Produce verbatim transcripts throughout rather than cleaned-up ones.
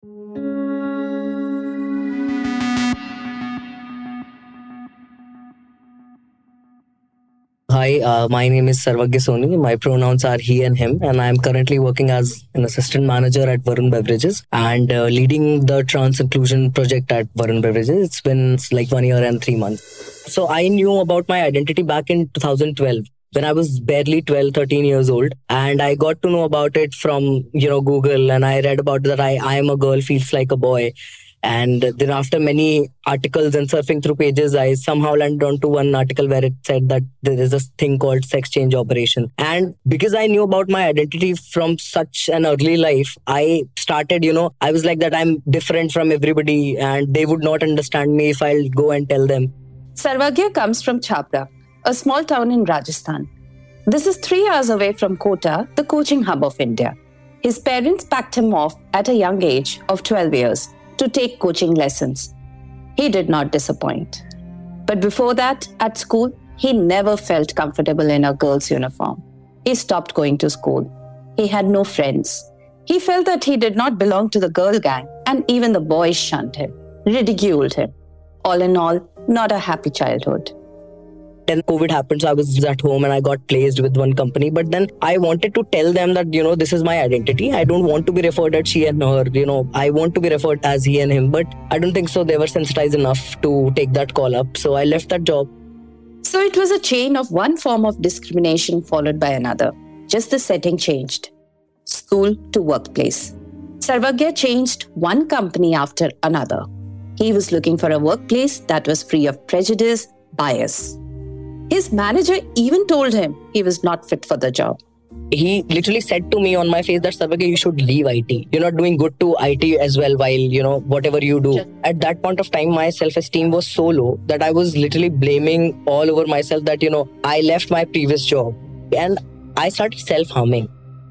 Hi, uh, my name is Sarvagya Soni. My pronouns are he and him, and I am currently working as an assistant manager at Varun Beverages and uh, leading the trans inclusion project at Varun Beverages. It's been like one year and three months. So I knew about my identity back in two thousand twelve when I was barely twelve, thirteen years old. And I got to know about it from, you know, Google, and I read about that I, I am a girl, feels like a boy. And then after many articles and surfing through pages, I somehow landed onto one article where it said that there is a thing called sex change operation. And because I knew about my identity from such an early life, I started, you know, I was like that I'm different from everybody and they would not understand me if I'll go and tell them. Sarvagya comes from Chhapra, a small town in Rajasthan. This is three hours away from Kota, the coaching hub of India. His parents packed him off at a young age of twelve years to take coaching lessons. He did not disappoint. But before that, at school, he never felt comfortable in a girl's uniform. He stopped going to school. He had no friends. He felt that he did not belong to the girl gang, and even the boys shunned him, ridiculed him. All in all, not a happy childhood. Then COVID happened, so I was at home and I got placed with one company. But then I wanted to tell them that, you know, this is my identity. I don't want to be referred as she and her. You know, I want to be referred as he and him. But I don't think so. They were sensitized enough to take that call up. So I left that job. So it was a chain of one form of discrimination followed by another. Just the setting changed. School to workplace. Sarvagya changed one company after another. He was looking for a workplace that was free of prejudice, bias. His manager even told him he was not fit for the job. He literally said to me on my face that, Sarvagya, you should leave I T. You're not doing good to I T as well while, you know, whatever you do. Just at that point of time, my self-esteem was so low that I was literally blaming all over myself that, you know, I left my previous job and I started self-harming.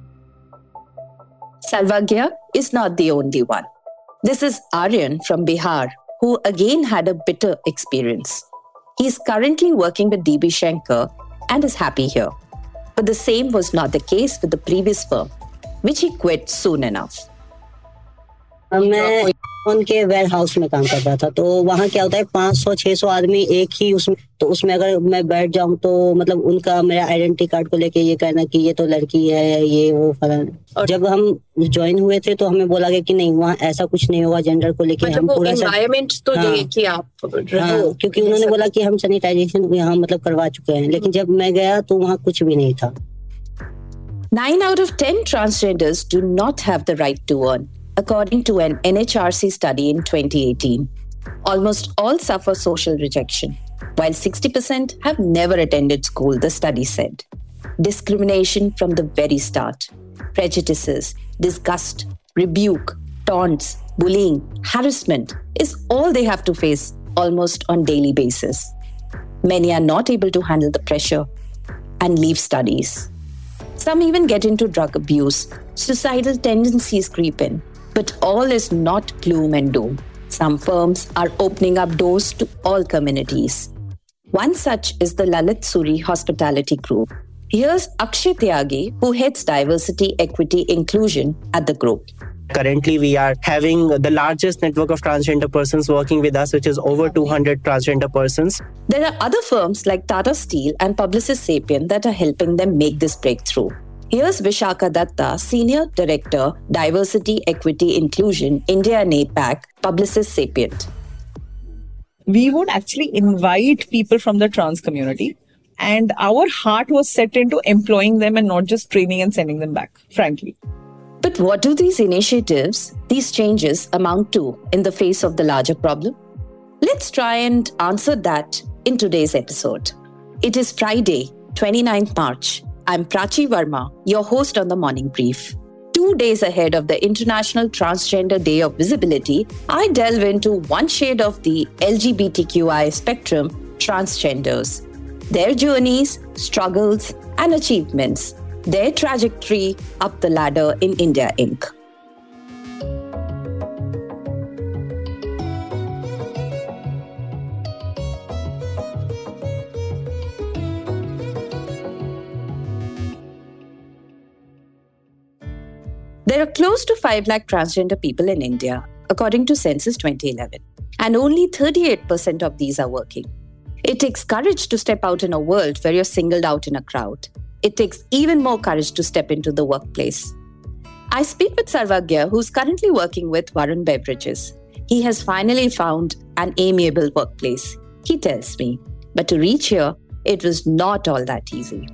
Sarvagya is not the only one. This is Aryan from Bihar, who again had a bitter experience. He is currently working with D B Schenker and is happy here. But the same was not the case with the previous firm, which he quit soon enough. मैं उनके ware house में काम करता था, तो वहाँ क्या होता है पाँच सौ छह सौ आदमी एक ही उसमें, तो उसमें अगर मैं बैठ जाऊँ तो मतलब उनका मेरा आइडेंटिटी कार्ड को लेके ये कहना कि ये तो लड़की है, ये वो फलाना। जब हम ज्वाइन हुए थे तो हमें बोला गया कि नहीं, वहाँ ऐसा कुछ नहीं होगा जेंडर को लेके। हम पूरा एनवायरनमेंट तो देखिए आप, हाँ, क्योंकि उन्होंने बोला कि हम सैनिटाइजेशन यहाँ मतलब करवा चुके हैं, लेकिन जब मैं गया तो वहाँ कुछ भी नहीं था। Nine out of ten transgenders do not have the right to earn, according to an N H R C study in twenty eighteen. Almost all suffer social rejection, while sixty percent have never attended school, the study said. Discrimination from the very start. Prejudices, disgust, rebuke, taunts, bullying, harassment is all they have to face almost on daily basis. Many are not able to handle the pressure and leave studies. Some even get into drug abuse. Suicidal tendencies creep in. But all is not gloom and doom. Some firms are opening up doors to all communities. One such is the Lalit Suri Hospitality Group. Here's Akshay Tyagi, who heads Diversity, Equity, Inclusion at the group. Currently, we are having the largest network of transgender persons working with us, which is over two hundred transgender persons. There are other firms like Tata Steel and Publicis Sapient that are helping them make this breakthrough. Here's Vishaka Datta, Senior Director, Diversity, Equity, Inclusion, India and APAC, Publicis Sapient. We would actually invite people from the trans community, and our heart was set into employing them and not just training and sending them back, frankly. But what do these initiatives, these changes amount to in the face of the larger problem? Let's try and answer that in today's episode. It is Friday, twenty-ninth March. I'm Prachi Verma, your host on the Morning Brief. Two days ahead of the International Transgender Day of Visibility, I delve into one shade of the L G B T Q I spectrum, transgenders. Their journeys, struggles, and achievements. Their trajectory up the ladder in India Incorporated. There are close to five lakh transgender people in India, according to Census twenty eleven, and only thirty-eight percent of these are working. It takes courage to step out in a world where you're singled out in a crowd. It takes even more courage to step into the workplace. I speak with Sarvagya, who's currently working with Varun Beverages. He has finally found an amiable workplace, he tells me. But to reach here, it was not all that easy.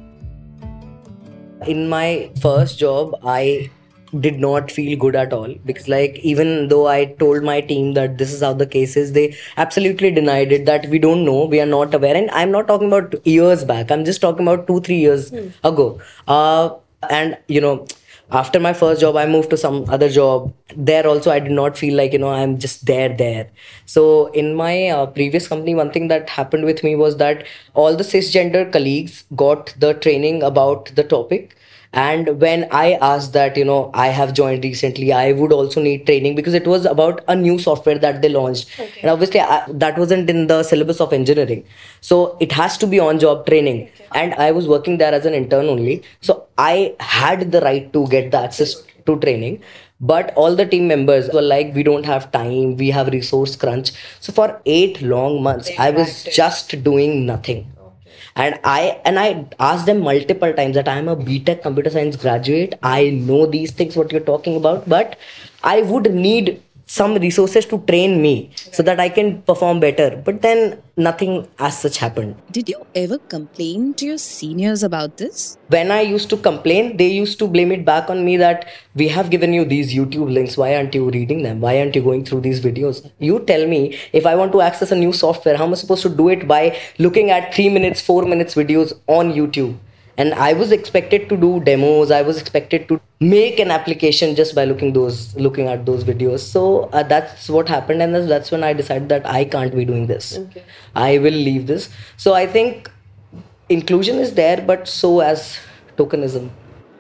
In my first job, I did not feel good at all because, like, even though I told my team that this is how the case is, they absolutely denied it, that we don't know, we are not aware. And I'm not talking about years back, I'm just talking about two three years mm. ago. Uh, and you know, after my first job, I moved to some other job. There also, I did not feel like, you know, I'm just there, there. So in my uh, previous company, one thing that happened with me was that all the cisgender colleagues got the training about the topic. And when I asked that, you know, I have joined recently, I would also need training because it was about a new software that they launched. Okay. And obviously I, that wasn't in the syllabus of engineering. So it has to be on-job training. Okay. And I was working there as an intern only. So I had the right to get the access to training. But all the team members were like, we don't have time, we have resource crunch. So for eight long months, I was just doing nothing. And I and I asked them multiple times that I am a B Tech computer science graduate. I know these things, what you're talking about, but I would need some resources to train me so that I can perform better. But then nothing as such happened. Did you ever complain to your seniors about this? When I used to complain, they used to blame it back on me that we have given you these YouTube links. Why aren't you reading them? Why aren't you going through these videos? You tell me, if I want to access a new software, how am I supposed to do it? By looking at three minutes, four minutes videos on YouTube. And I was expected to do demos. I was expected to make an application just by looking those, looking at those videos. So uh, that's what happened, and that's when I decided that I can't be doing this. Okay. I will leave this. So I think inclusion is there, but so as tokenism.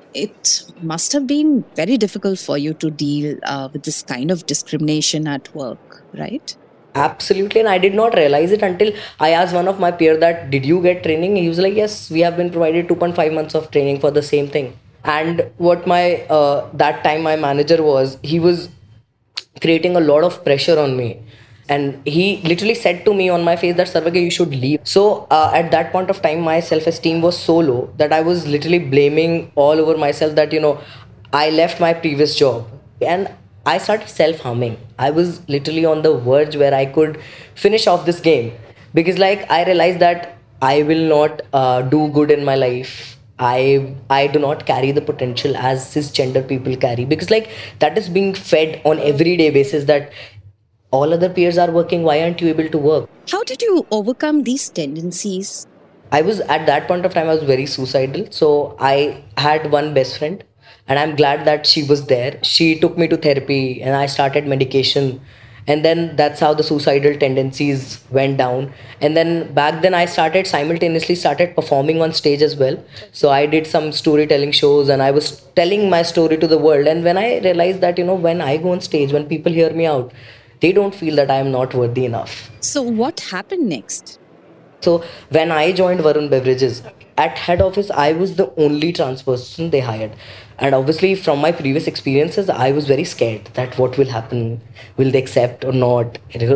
It must have been very difficult for you to deal uh, with this kind of discrimination at work, right? Absolutely, and I did not realize it until I asked one of my peers that, did you get training? He was like, yes, we have been provided two point five months of training for the same thing. And what my, uh, that time my manager was, he was creating a lot of pressure on me. And he literally said to me on my face that, Sarvagya, you should leave. So uh, at that point of time, my self-esteem was so low that I was literally blaming all over myself that, you know, I left my previous job. And I started self-harming. I was literally on the verge where I could finish off this game. Because like I realized that I will not uh, do good in my life. I I do not carry the potential as cisgender people carry. Because like that is being fed on everyday basis that all other peers are working. Why aren't you able to work? How did you overcome these tendencies? I was at that point of time, I was very suicidal. So I had one best friend. And I'm glad that she was there. She took me to therapy and I started medication. And then that's how the suicidal tendencies went down. And then back then I started simultaneously started performing on stage as well. So I did some storytelling shows and I was telling my story to the world. And when I realized that, you know, when I go on stage, when people hear me out, they don't feel that I am not worthy enough. So what happened next? So when I joined Varun Beverages, at head office, I was the only trans person they hired. And obviously from my previous experiences, I was very scared that what will happen, will they accept or not.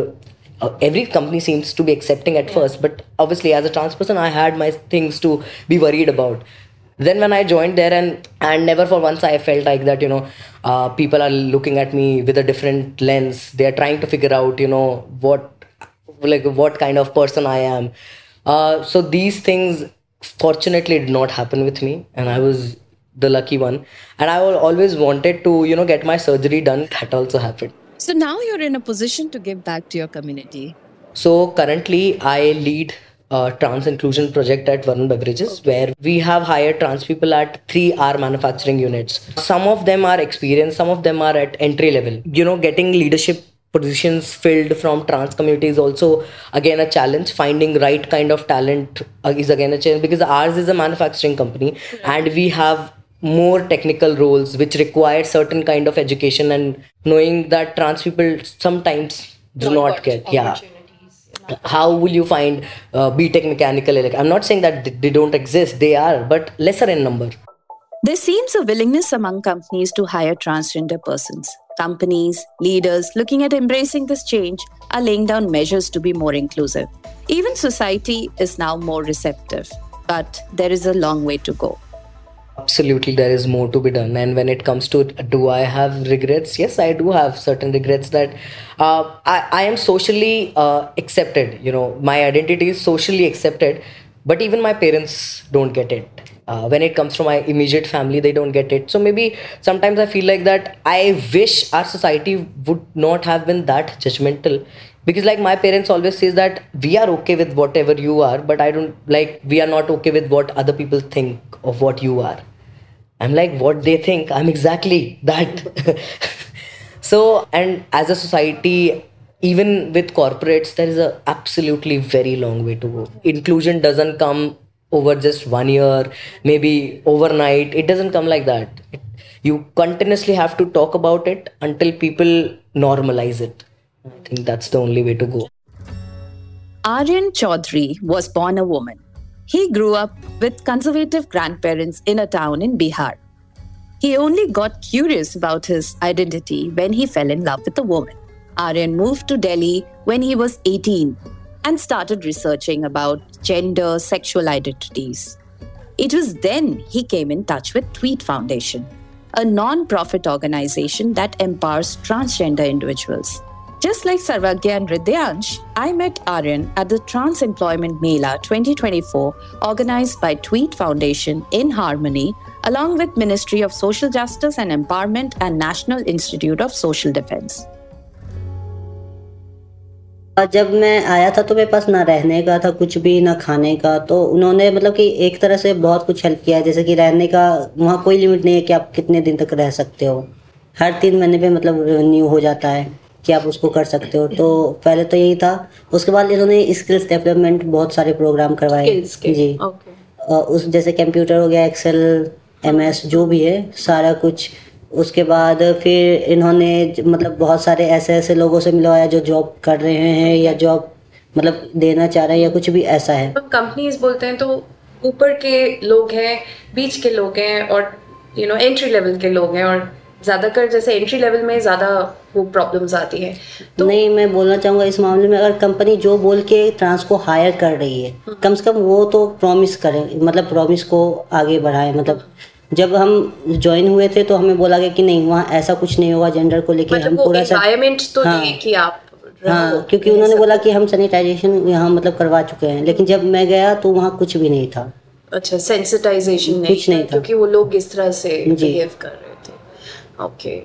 Every company seems to be accepting at first, but obviously as a trans person, I had my things to be worried about. Then when I joined there and, and never for once I felt like that, you know, uh, people are looking at me with a different lens. They are trying to figure out, you know, what, like what kind of person I am. Uh, so these things fortunately did not happen with me, and I was the lucky one. And I always wanted to, you know, get my surgery done. That also happened. So now you're in a position to give back to your community. So currently I lead a trans inclusion project at Varun Beverages, where we have hired trans people at three R manufacturing units. Some of them are experienced, some of them are at entry level. You know, getting leadership positions filled from trans community is also again a challenge. Finding right kind of talent is again a challenge, because ours is a manufacturing company and we have more technical roles which require certain kind of education, and knowing that trans people sometimes do not, not get yeah how will you find uh, B Tech mechanical electric? I'm not saying that they don't exist, they are, but lesser in number. There seems a willingness among companies to hire transgender persons. Companies, leaders looking at embracing this change are laying down measures to be more inclusive. Even society is now more receptive, but there is a long way to go. Absolutely, there is more to be done. And when it comes to do I have regrets? Yes, I do have certain regrets that uh, I, I am socially uh, accepted. You know, my identity is socially accepted, but even my parents don't get it. Uh, when it comes to my immediate family, they don't get it. So maybe sometimes I feel like that I wish our society would not have been that judgmental, because like my parents always says that we are okay with whatever you are, but I don't like we are not okay with what other people think of what you are. I'm like, what they think, I'm exactly that. So, and as a society, even with corporates, there is a absolutely very long way to go. Inclusion doesn't come over just one year, maybe overnight. It doesn't come like that. It, you continuously have to talk about it until people normalize it. I think that's the only way to go. Aryan Chaudhary was born a woman. He grew up with conservative grandparents in a town in Bihar. He only got curious about his identity when he fell in love with a woman. Aryan moved to Delhi when he was eighteen and started researching about gender, sexual identities. It was then he came in touch with Tweet Foundation, a non-profit organization that empowers transgender individuals. Just like Sarvagya and Ridhyansh, I met Aryan at the Trans Employment Mela twenty twenty-four organized by Tweet Foundation in Harmony, along with Ministry of Social Justice and Empowerment and National Institute of Social Defense. जब मैं आया था तो मेरे पास ना रहने का था कुछ भी ना खाने का, तो उन्होंने मतलब कि एक तरह से बहुत कुछ हेल्प किया है। जैसे कि रहने का वहाँ कोई लिमिट नहीं है कि आप कितने दिन तक रह सकते हो, हर तीन महीने पे मतलब रिन्यू हो जाता है कि आप उसको कर सकते हो। तो पहले तो यही था। उसके बाद इन्होंने स्किल्स डेवलपमेंट बहुत सारे प्रोग्राम करवाए जी। okay. उस जैसे कंप्यूटर हो गया, एक्सेल, एमएस जो भी है सारा कुछ। उसके बाद फिर इन्होंने मतलब बहुत सारे ऐसे ऐसे लोगों से मिलवाया जो जॉब कर रहे हैं या जॉब मतलब देना चाह रहे हैं या कुछ भी ऐसा है। कंपनीज बोलते हैं तो ऊपर के लोग हैं, बीच के लोग हैं और यू नो एंट्री लेवल के लोग हैं, और ज़्यादातर जैसे एंट्री लेवल में ज़्यादा वो प्रॉब्लम्स आती हैं। तो नहीं, मैं बोलना चाहूँगा इस मामले में अगर कंपनी जो बोल के ट्रांस को हायर कर रही है, कम से कम वो तो प्रॉमिस करें, मतलब प्रॉमिस को आगे बढ़ाएं। मतलब जब हम ज्वाइन हुए थे तो हमें बोला गया कि नहीं वहाँ ऐसा कुछ नहीं होगा जेंडर को लेके। मतलब हम पूरा एनवायरनमेंट तो हाँ, नहीं कि आप हाँ, क्योंकि उन्होंने बोला कि हम सैनिटाइजेशन यहाँ मतलब करवा चुके हैं, लेकिन जब मैं गया तो वहाँ कुछ भी नहीं था। अच्छा, सेंसिटाइजेशन नहीं, कुछ नहीं था क्योंकि वो लोग इस तरह से बिहेव कर रहे थे। Okay.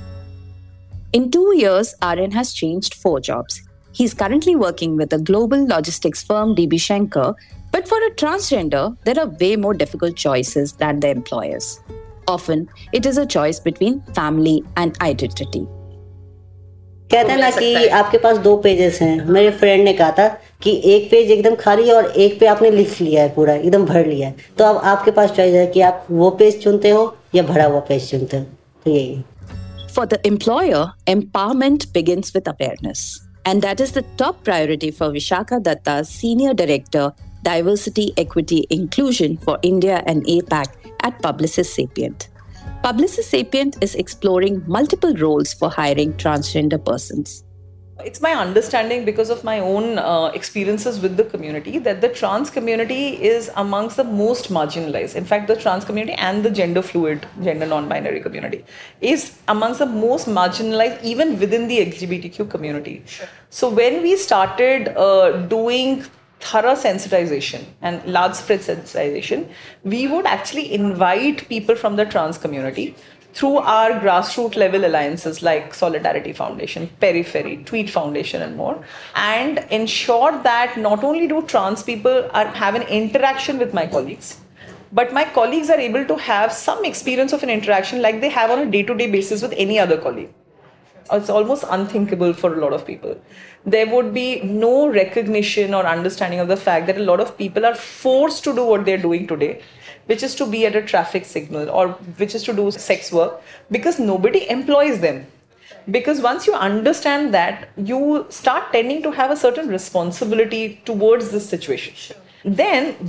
In two years, Aryan has changed four jobs. He's currently working with a global logistics firm, D B Schenker. But for a transgender, there are way more difficult choices than the employers. Often, it is a choice between family and identity. कहते हैं ना कि आपके पास दो pages हैं। मेरे friend ने कहा था कि एक पेज एकदम खाली है और एक पे आपने लिख लिया है, पूरा एकदम भर लिया है। तो अब आपके पास चॉइस है कि आप वो पेज चुनते हो या भरा हुआ पेज चुनते हो। तो यही। For the employer, empowerment begins with awareness. And that is the top priority for Vishakha Datta, Senior Director, Diversity, Equity, Inclusion for India and A PAC at Publicis Sapient. Publicis Sapient is exploring multiple roles for hiring transgender persons. It's my understanding, because of my own uh, experiences with the community, that the trans community is amongst the most marginalized. In fact, the trans community and the gender fluid, gender non-binary community is amongst the most marginalized even within the L G B T Q community. Sure. So when we started uh, doing thorough sensitization and large spread sensitization, we would actually invite people from the trans community through our grassroots level alliances like Solidarity Foundation, Periphery, Tweet Foundation and more, and ensure that not only do trans people are, have an interaction with my colleagues, but my colleagues are able to have some experience of an interaction like they have on a day-to-day basis with any other colleague. It's almost unthinkable for a lot of people. There would be no recognition or understanding of the fact that a lot of people are forced to do what they're doing today, which is to be at a traffic signal or which is to do sex work, because nobody employs them. Because once you understand that, you start tending to have a certain responsibility towards this situation. Then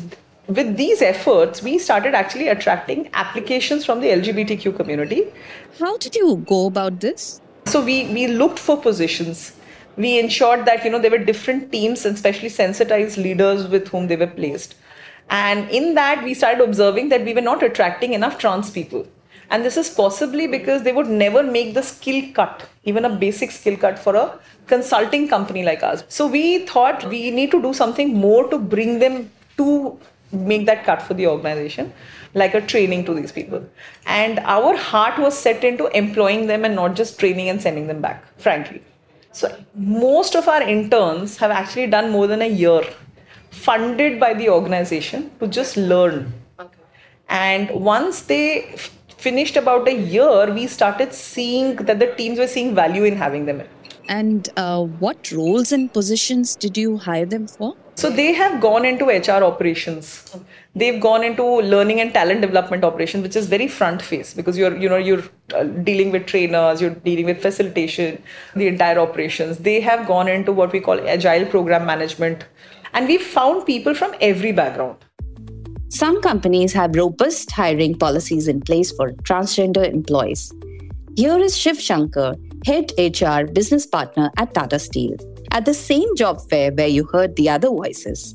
with these efforts, we started actually attracting applications from the L G B T Q community. How did you go about this? So we, we looked for positions. We ensured that, you know, there were different teams and specially sensitized leaders with whom they were placed. And in that, we started observing that we were not attracting enough trans people. And this is possibly because they would never make the skill cut, even a basic skill cut for a consulting company like us. So we thought we need to do something more to bring them to make that cut for the organization, like a training to these people. And our heart was set into employing them and not just training and sending them back, frankly. So most of our interns have actually done more than a year, funded by the organization to just learn. Okay. And once they f- finished about a year, we started seeing that the teams were seeing value in having them in. And uh, what roles and positions did you hire them for? So they have gone into H R operations. They've gone into learning and talent development operations, which is very front face because you're, you know, you're uh, dealing with trainers, you're dealing with facilitation, the entire operations. They have gone into what we call agile program management. And we've found people from every background. Some companies have robust hiring policies in place for transgender employees. Here is Shiv Shankar, Head H R Business Partner at Tata Steel, at the same job fair where you heard the other voices.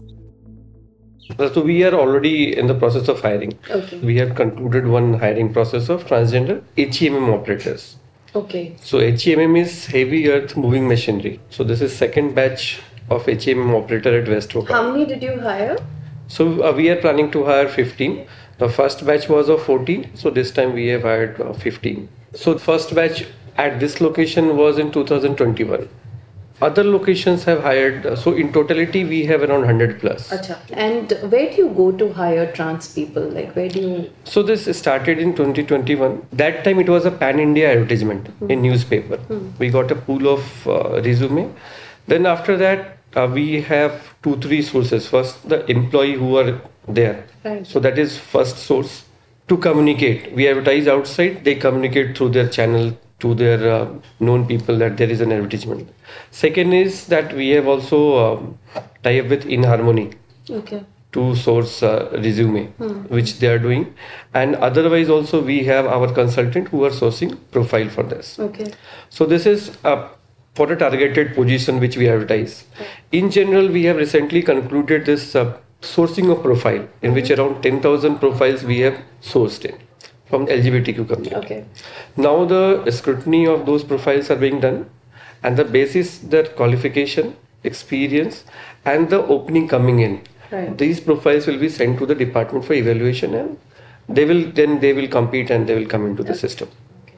So we are already in the process of hiring. Okay. We have concluded one hiring process of transgender H E M M operators. Okay. So H E M M is heavy earth moving machinery. So this is second batch of H E M M operator at West Vocal. How many did you hire? So uh, we are planning to hire fifteen. The first batch was of fourteen. So this time we have hired uh, fifteen. So the first batch at this location was in two thousand twenty-one. Other locations have hired, uh, so in totality we have around one hundred plus. Achha. And where do you go to hire trans people? Like where do you... So this started in twenty twenty-one. That time it was a pan-India advertisement mm. in newspaper. Mm. We got a pool of uh, resume. Then after that uh, we have two, three sources. First, the employee who are there. Right. So that is first source. To communicate, we advertise outside, they communicate through their channel to their uh, known people that there is an advertisement. Second is that we have also um, tie up with InHarmony okay. to source uh, resume, hmm. which they are doing. And otherwise also we have our consultant who are sourcing profile for this. Okay. So this is uh, for a targeted position which we advertise. Okay. In general, we have recently concluded this uh, sourcing of profile in mm-hmm. which around ten thousand profiles we have sourced in from the L G B T Q community. Okay. Now the scrutiny of those profiles are being done and the basis their qualification, experience and the opening coming in. Right. These profiles will be sent to the department for evaluation and they will then they will compete and they will come into the okay. system.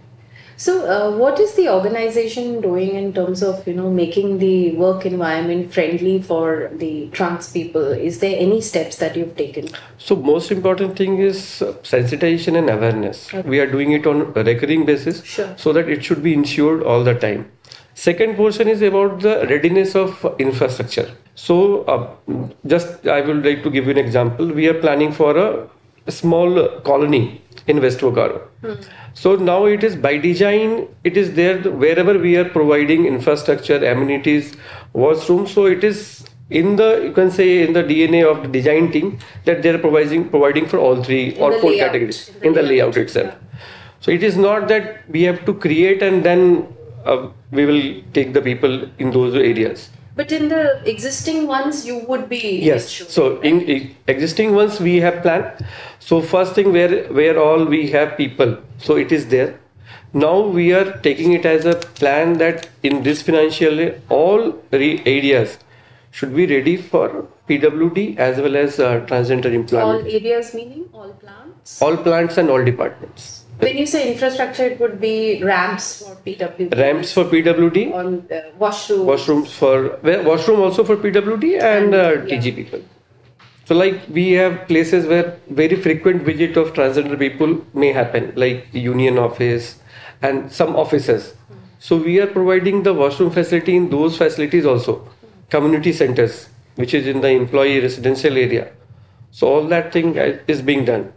So, uh, what is the organization doing in terms of, you know, making the work environment friendly for the trans people? Is there any steps that you've taken? So, most important thing is uh, sensitization and awareness. Okay. We are doing it on a recurring basis sure. so that it should be ensured all the time. Second portion is about the readiness of infrastructure. So, uh, just I would like to give you an example. We are planning for a, a small colony in West Bokaro. Hmm. So now it is by design, it is there wherever we are providing infrastructure, amenities, washroom. So it is in the, you can say in the D N A of the design team that they are providing providing for all three in or four layout. categories in the, in the layout, layout itself. Yeah. So it is not that we have to create and then uh, we will take the people in those areas. But in the existing ones, you would be... Yes. So in, in existing ones, we have planned. So first thing where, where all we have people, so it is there. Now we are taking it as a plan that in this financial year, all re- areas should be ready for P W D as well as uh, transgender employment. All areas meaning all plants? All plants and all departments. When you say infrastructure, it would be ramps for P W D. Ramps for P W D. On uh, washrooms. Washrooms for, well, washroom also for P W D and, and uh, yeah. T G people. So like we have places where very frequent visit of transgender people may happen, like union office and some offices. Mm. So we are providing the washroom facility in those facilities also. Mm. Community centers, which is in the employee residential area. So all that thing is being done.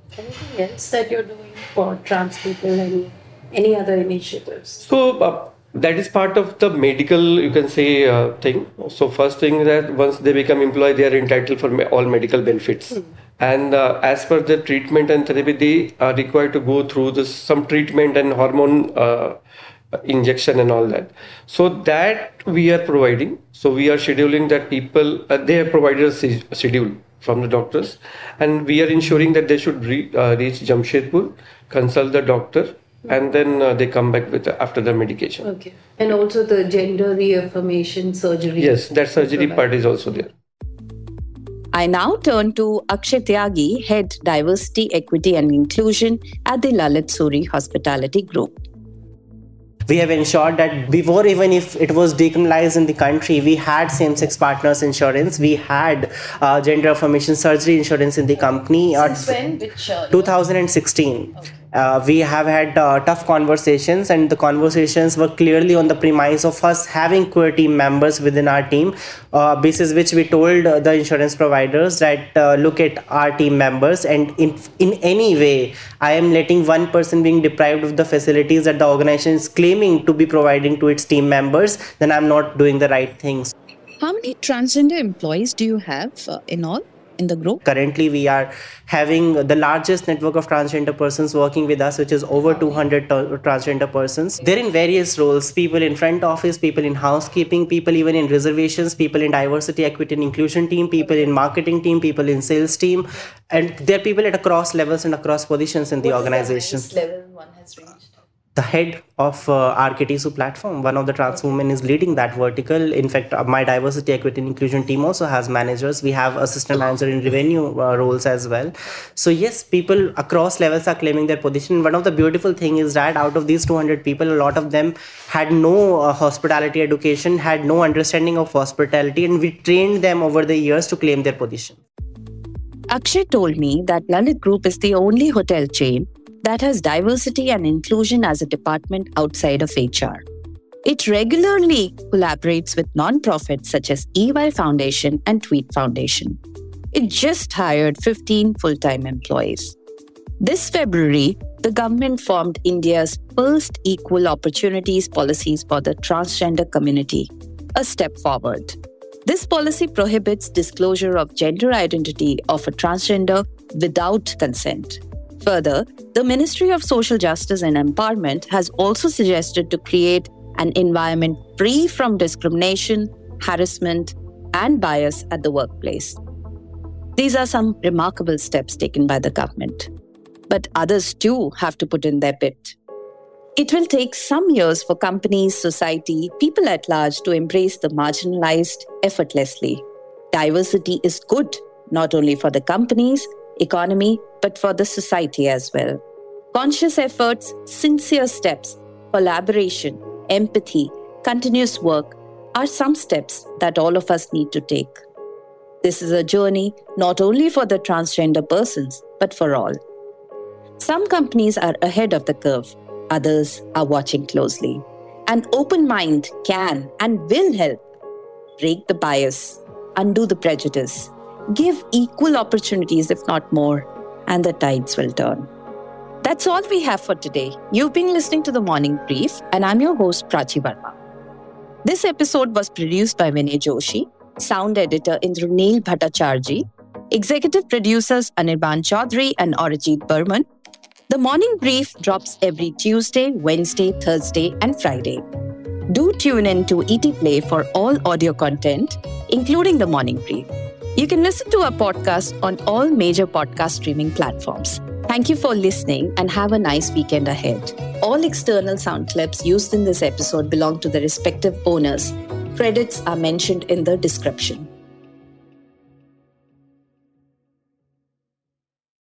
Anything else that you're doing for trans people? Any any other initiatives? So uh, that is part of the medical, you can say, uh, thing. So first thing is that once they become employee, they are entitled for me- all medical benefits. Mm. And uh, as per the treatment and therapy, they are required to go through this, some treatment and hormone uh, injection and all that. So that we are providing. So we are scheduling that people, uh, they have provided a, se- a schedule from the doctors, and we are ensuring that they should re- uh, reach Jamshedpur, consult the doctor, and then uh, they come back with uh, after the medication. Okay. And also the gender reaffirmation surgery. Yes, that surgery part is also there. I now turn to Akshay Tyagi, Head Diversity, Equity and Inclusion at the Lalit Suri Hospitality Group. We have ensured that before, even if it was decriminalized in the country, we had same-sex partners insurance, we had uh, gender affirmation surgery insurance in the company. Since when? Which, uh, twenty sixteen. Okay. Uh, we have had uh, tough conversations, and the conversations were clearly on the premise of us having queer team members within our team, uh, basis which we told uh, the insurance providers that uh, look at our team members, and in, in any way I am letting one person being deprived of the facilities that the organization is claiming to be providing to its team members, then I'm not doing the right things. How many transgender employees do you have uh, in all? In the group? Currently, we are having the largest network of transgender persons working with us, which is over two hundred t- transgender persons. They're in various roles: people in front office, people in housekeeping, people even in reservations, people in diversity, equity and inclusion team, people in marketing team, people in sales team. And there are people at across levels and across positions in the what organization. Is the highest level one has reached? The head of uh, R K T S U platform, one of the trans women, is leading that vertical. In fact, uh, my diversity, equity and inclusion team also has managers. We have assistant manager in revenue uh, roles as well. So yes, people across levels are claiming their position. One of the beautiful thing is that out of these two hundred people, a lot of them had no uh, hospitality education, had no understanding of hospitality, and we trained them over the years to claim their position. Akshay told me that Lalit Group is the only hotel chain that has diversity and inclusion as a department outside of H R. It regularly collaborates with non-profits such as E Y Foundation and Tweet Foundation. It just hired fifteen full-time employees. This February, the government formed India's first equal opportunities policies for the transgender community, a step forward. This policy prohibits disclosure of gender identity of a transgender without consent. Further, the Ministry of Social Justice and Empowerment has also suggested to create an environment free from discrimination, harassment, and bias at the workplace. These are some remarkable steps taken by the government. But others too have to put in their bit. It will take some years for companies, society, people at large to embrace the marginalized effortlessly. Diversity is good, not only for the companies, economy, but for the society as well. Conscious efforts, sincere steps, collaboration, empathy, continuous work are some steps that all of us need to take. This is a journey not only for the transgender persons, but for all. Some companies are ahead of the curve, others are watching closely. An open mind can and will help break the bias, undo the prejudice, give equal opportunities, if not more, and the tides will turn. That's all we have for today. You've been listening to The Morning Brief, and I'm your host, Prachi Verma. This episode was produced by Vinay Joshi, sound editor Indraneel Bhattacharjee, executive producers Anirban Chaudhary and Arijit Burman. The Morning Brief drops every Tuesday, Wednesday, Thursday, and Friday. Do tune in to E T Play for all audio content, including The Morning Brief. You can listen to our podcast on all major podcast streaming platforms. Thank you for listening and have a nice weekend ahead. All external sound clips used in this episode belong to the respective owners. Credits are mentioned in the description.